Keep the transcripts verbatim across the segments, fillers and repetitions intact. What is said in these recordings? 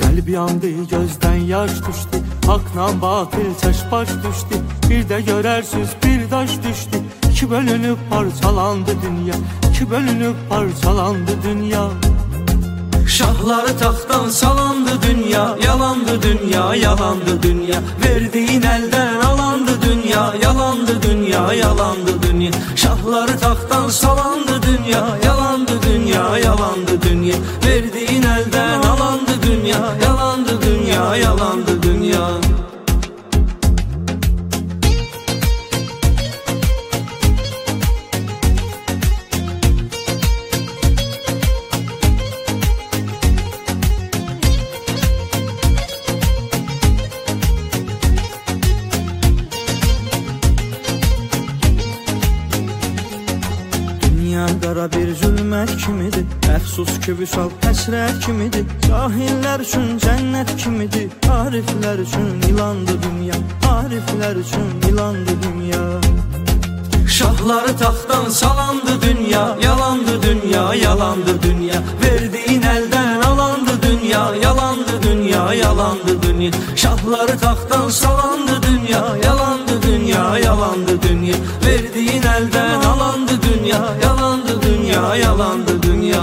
Qəlb yandı, gözdən yaş düşdü, haqla batıl çaş-baş düşdü. Bir də görərsiniz bir daş düşdü, iki bölünüb parçalandı dünya, iki bölünüb parçalandı dünya. Şahları taxtdan salandı dünya, yalandı dünya, yalandı dünya. Verdiğin elden alandı dünya, yalandı dünya, yalandı dünya. Şahları taxtdan salandı dünya, yalandı dünya, yalandı dünya. Verdiğin elden alandı dünya, yalandı dünya, yalandı dünya. Dünya qara bir zülmət kimidir, əfsus ki vüsal həsrət kimidir. Cahillər üçün cənnət kimidir, ariflər üçün ilandı dünya, ariflər üçün ilandı dünya. Şahları taxtdan salandı dünya, yalandı dünya, yalandı dünya. Verdiğin elden alandı dünya, yalandı dünya, yalandı dünya. Şahları taxtdan salandı dünya, yalandı dünya, yalandı dünya. Verdiğin elden alandı dünya, yalandı dünya, yalandı dünya.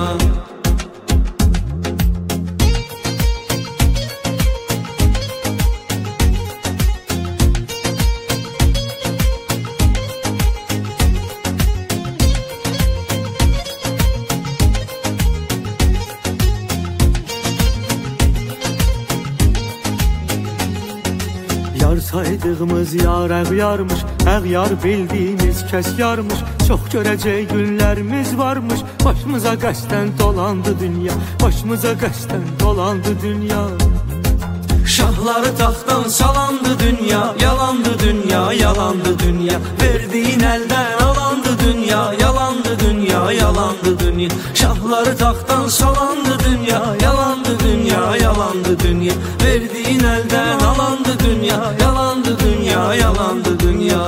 Yar saydığımız yar əğyarmış, əğyar bildiyimiz kəs yarmış. Çox görəcək günlərimiz varmış, başımıza qəsdən dolandı dünya, başımıza qəsdən dolandı dünya. Şahları taxtdan salandı dünya, yalandı dünya, yalandı dünya. Verdiğin elden alandı dünya, yalandı dünya, yalandı dünya. Şahları taxtdan salandı dünya, yalandı dünya, yalandı dünya. Verdiğin elden alandı dünya, yalandı dünya, yalandı dünya.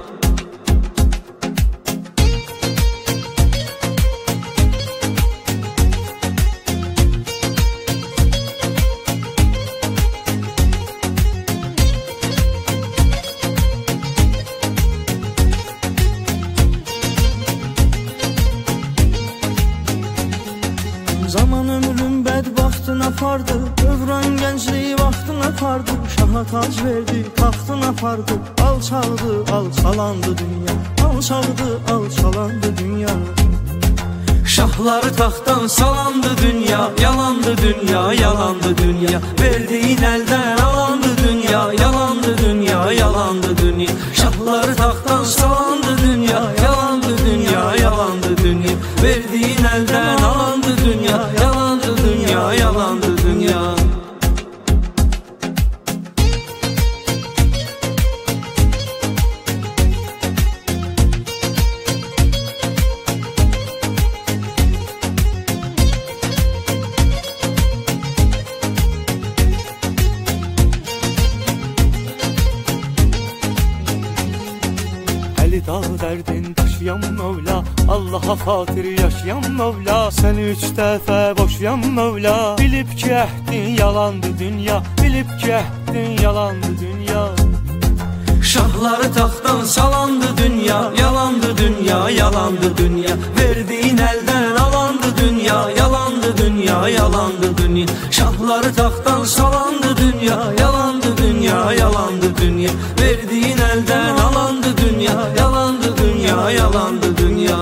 Zaman ömrüm bədbaxtın apardı, dövran gəncliyi vaxtın apardı. Şaha tac verdi, taxtın apardı, alçaldı, alçalandı dünya, alçaldı, alçalandı dünya. Şahları taxtdan salandı dünya, yalandı dünya, yalandı dünya. Verdiğin elden alandı dünya, yalandı dünya, yalandı dünya. Şahları taxtdan salandı dünya, yalandı dünya, yalandı dünya. Verdiğin elden alandı dünya, yalandı dünya, yalandı dünya. Əli dağ dərdin daşıyan Mövla, Allaha xatir yaşayan Mövla. Səni üç dəfə boşayan Mövla, bilib ki əhdin yalandı dünya, bilib ki əhdin yalandı dünya. Şahları taxtdan salandı dünya, yalandı dünya, yalandı dünya. Verdiğin elden alandı dünya, yalandı dünya, yalandı dünya. Şahları taxtdan salandı dünya, yalandı dünya, yalandı dünya. Verdiğin elden alandı dünya, yalandı dünya, yalandı dünya.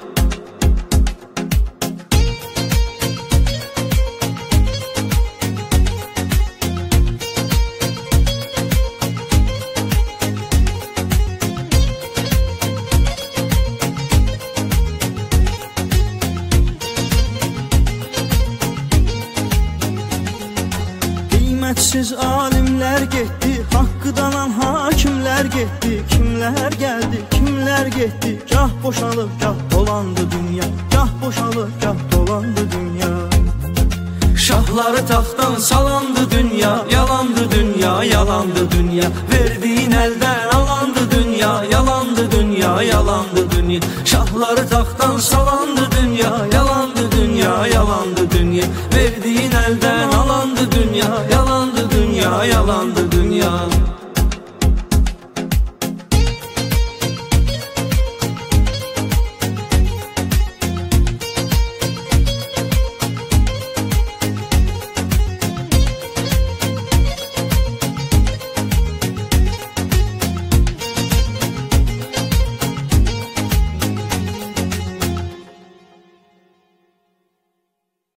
Qiymətsiz alimlər getdi, haqqı danan hakimlər getdi. Kimlər gəldi, kimlər getdi, gah boşalıb, gah dolandı dünya, gah boşalıb, gah dolandı dünya. Şahları taxtdan salandı dünya, yalandı dünya, yalandı dünya. Verdiğin elden alandı dünya, yalandı dünya, yalandı dünya. Şahları taxtdan salandı